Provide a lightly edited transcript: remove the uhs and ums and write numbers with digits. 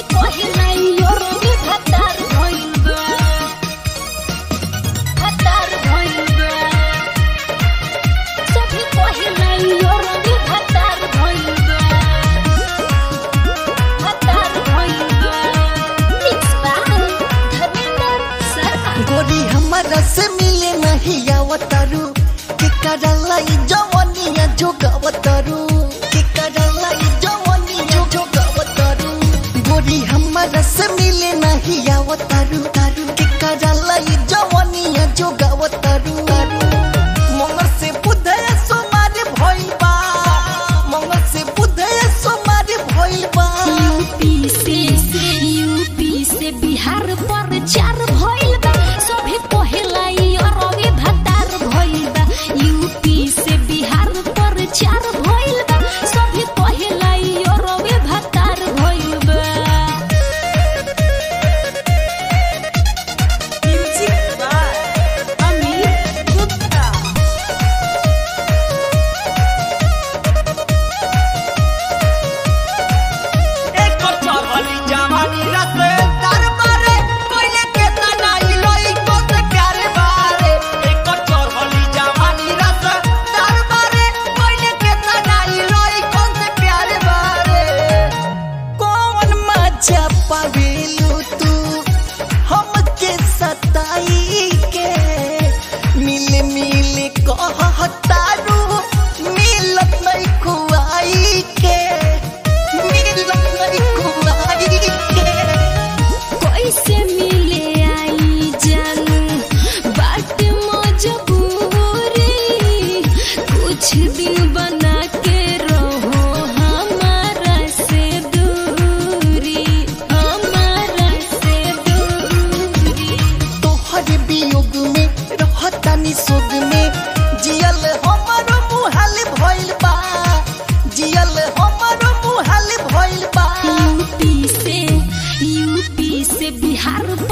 पहिले योरवे भतार भइल बा भतार भइल बा सभी पहिले योरवे भतार भइल बा भतार भइल बा मिक्स बाय धर्मेंद्र सरकार गोरी हमारा से मिले नहीं आवतारू के करलाई जवानिया जोगावतारू के करलाई जवानिया जोगावतारू गोरी हमारा से मिले नहीं आवतारू तारू के करलाई जवानिया जोगावतारू मंगल से बुधे सोमार भइल बा मंगल से बुधे सोमार भइल बा यूपी से बिहार पर चार भइल बा सभी पहला योरवे भतार भइल बा यूपी से बिहार पर चार भइल बा सभी पहला योरवे भतार भइल बा म्यूजिक बाय अमित गुप्ता एक चवली जवानी रसे दरबारे कोइले के तनाई लोई को से प्यार बारे एक चवली जवानी रसे दरबारे कोइले के तनाई लोई को से प्यार बारे कौन मजा पावेलू तू हमके सताई के मिले मिले कहतारू मिलत नहीं खुआई के कैसे मिले आई जानू बाट मजबूरी कुछ दिन बना के रहो हमारा से दूरी तोहर वियोग में रहतानी सोग में जियल हमर मुहाल भइल बा जियल हमर मुहाल भइल बा यूपी से बिहार